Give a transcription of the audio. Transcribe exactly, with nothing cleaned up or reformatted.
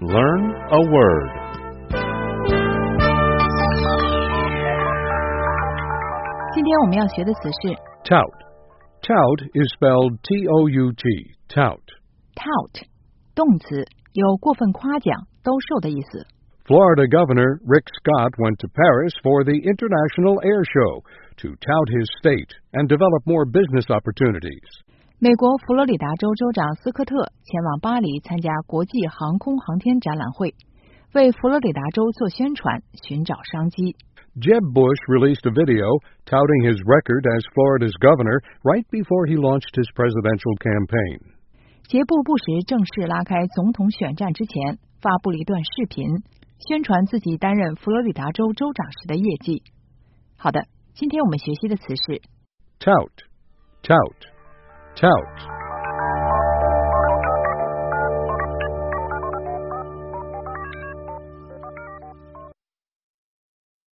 Learn a word. Tout. Tout is spelled T O U T. Tout. Tout 动词，有过分夸奖、兜售的意思。 Florida Governor Rick Scott went to Paris for the International Air Show to tout his state and develop more business opportunities. 美国佛罗里达州州长斯科特前往巴黎参加国际航空航天展览会，为佛罗里达州做宣传，寻找商机。 Jeb Bush released a video touting his record as Florida's governor right before he launched his presidential campaign. 杰布·布什正式拉开总统选战之前，发布了一段视频，宣传自己担任佛罗里达州州长时的业绩。好的，今天我们学习的词是 tout, tout, tout.